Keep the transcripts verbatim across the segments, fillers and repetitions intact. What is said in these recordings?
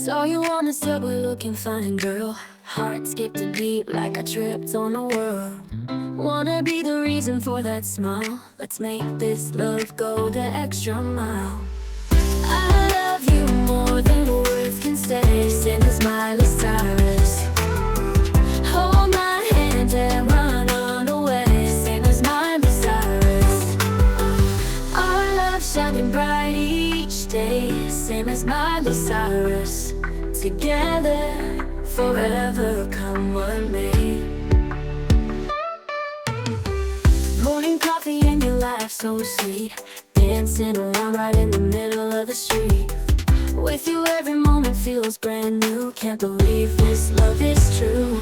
Saw you on the subway looking fine, girl. Heart skipped a beat like I tripped on a whirl. Wanna be the reason for that smile. Let's make this love go the extra mile. I love you more than words can say. Send a smile as Cyrus. Hold my hand and run on away. Same as Miley Cyrus. Our love shining bright each day. Same as Miley Cyrus. Together, forever, come what may. Morning coffee and your laugh so sweet. Dancing around right in the middle of the street. With you every moment feels brand new. Can't believe this love is true.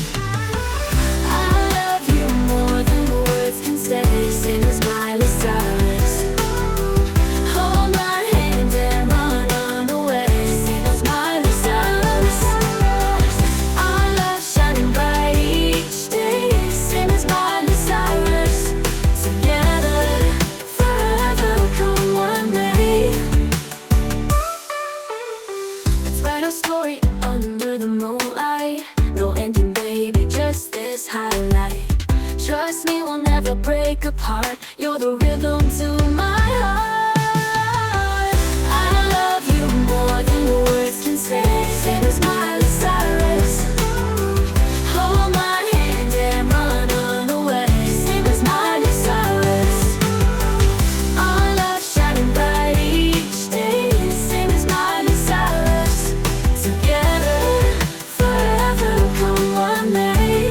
I love you more than words can say. Same as Miley Cyrus. Hold my hand and run on away. Same as Miley Cyrus. Our love shining bright each day. Same as Miley Cyrus. Together, forever, come what may. Let's write our story under the moonlight. No ending, baby, just this highlight. Trust me, we'll never break apart. You're the rhythm to my heart. I love you more than words can say. Same as Miley Cyrus. Hold my hand and run on away. Same as Miley Cyrus. Our love shining bright each day. Same as Miley Cyrus. Together, forever, come what may.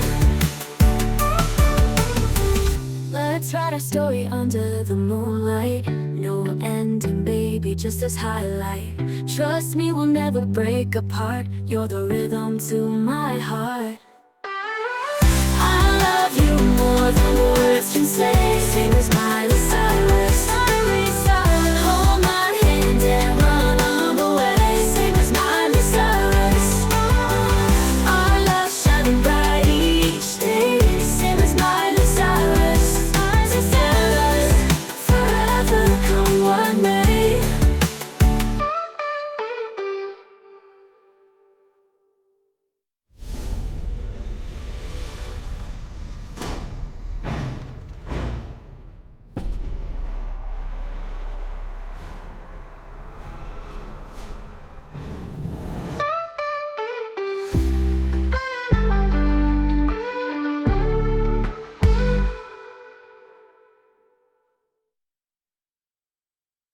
Let's write our story under the moonlight. No ending, baby, just this highlight. Trust me, we'll never break apart. You're the rhythm to my heart. I love you more than words can say. Same as Miley Cyrus.